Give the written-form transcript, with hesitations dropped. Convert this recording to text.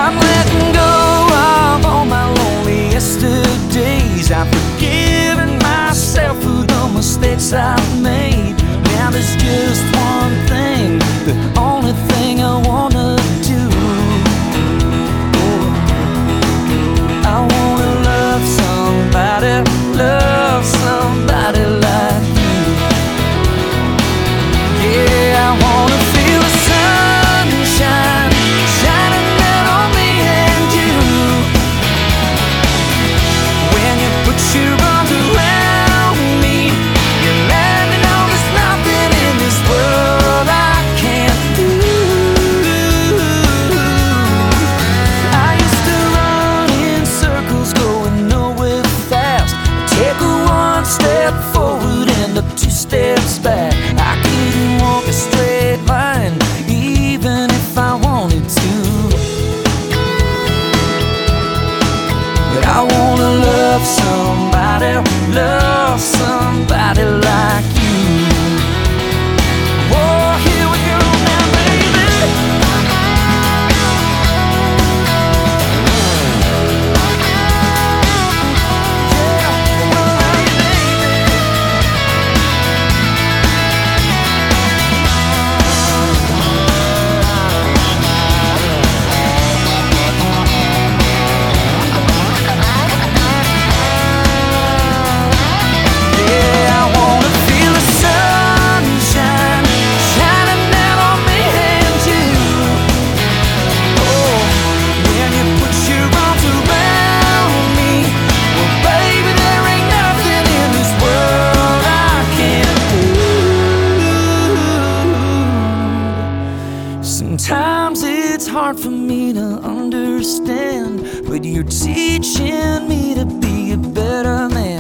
I'm letting go of all my lonely yesterdays. I'm forgiving myself for the mistakes I've made. Now there's just one thing, the only thing I wanna do. I wanna love somebody like you. Yeah, I wanna feel the sunshine shining down on me and you. When you put your arms around me, you let me know there's nothing in this world I can't do. I used to run in circles, going nowhere fast. Take one step forward, end up two steps back. I couldn't walk a straight line, even if I wanted to. But I wanna love somebody like you. Oh, here we go now, baby. Sometimes it's hard for me to understand, but you're teaching me to be a better man.